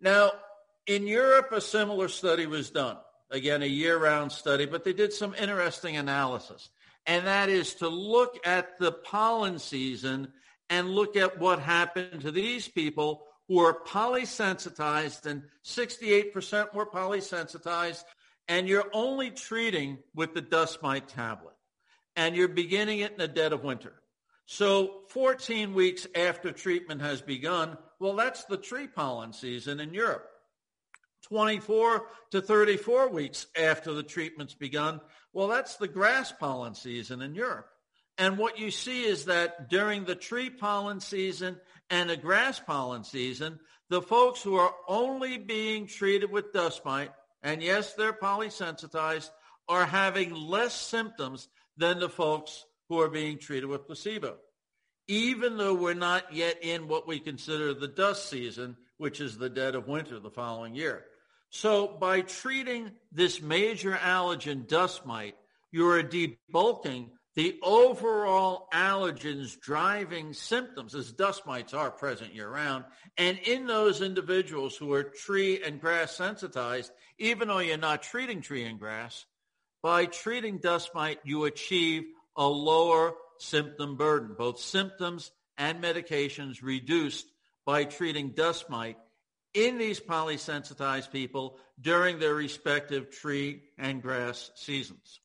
Now, in Europe, a similar study was done. Again, a year-round study, but they did some interesting analysis. And that is to look at the pollen season and look at what happened to these people who are polysensitized, and 68% were polysensitized, and you're only treating with the dust mite tablet. And you're beginning it in the dead of winter. So 14 weeks after treatment has begun, well, that's the tree pollen season in Europe. 24 to 34 weeks after the treatment's begun, well, that's the grass pollen season in Europe. And what you see is that during the tree pollen season and the grass pollen season, the folks who are only being treated with dust mite, and yes, they're polysensitized, are having less symptoms than the folks who are being treated with placebo, even though we're not yet in what we consider the dust season, which is the dead of winter the following year. So by treating this major allergen dust mite, you are debulking the overall allergens driving symptoms, as dust mites are present year-round. And in those individuals who are tree and grass sensitized, even though you're not treating tree and grass, by treating dust mite, you achieve a lower symptom burden, both symptoms and medications reduced by treating dust mite in these polysensitized people during their respective tree and grass seasons.